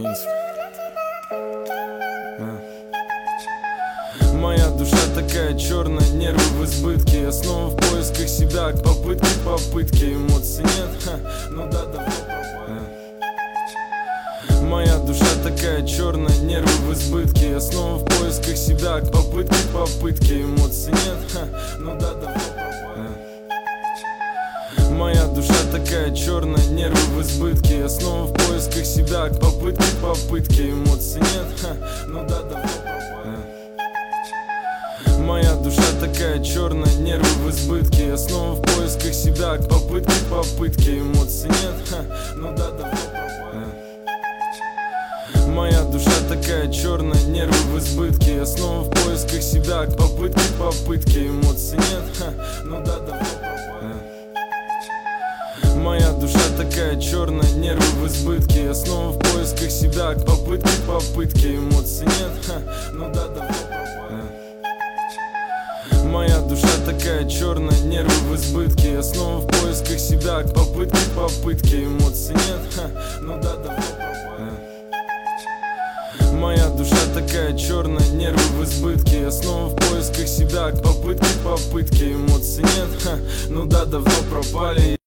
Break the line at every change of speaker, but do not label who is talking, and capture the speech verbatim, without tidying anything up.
принцип. Моя душа такая черная, нервы в избытке. Я снова в поисках себя, к попытке к попытке. Эмоций нет, ха, ну да, давно пропали. Моя душа такая черная, нервы в избытке. Я снова в поисках себя, к попытке к попытке. Эмоций нет, ха, ну да, давно пропали. Моя душа такая черная, нервы в избытке. Я снова в поисках себя, к попытке к попытке. Эмоций нет, ха, ну да, давно пропали. Моя душа такая черная, нервы в избытке. Я снова в поисках себя, к попытке к попытке. Эмоций нет, ха, ну да, давно пропали. Моя душа такая черная, нервы в избытке. Я снова в поисках себя, к попытке к попытке. Эмоций нет, ха, ну да, давно пропали. Моя душа такая черная, нервы в избытке. Я снова в поисках себя, к попытке к попытке. Эмоций нет, ха, ну да, давно пропали. Моя душа такая черная, нервы в избытке. Я снова в поисках себя, к попытке к попытке. Эмоций нет, ха, ну да, давно пропали. Моя душа такая черная, нервы в избытке. Я снова в поисках себя, к попытке к попытке. Эмоций нет, ха, ну да, давно пропали.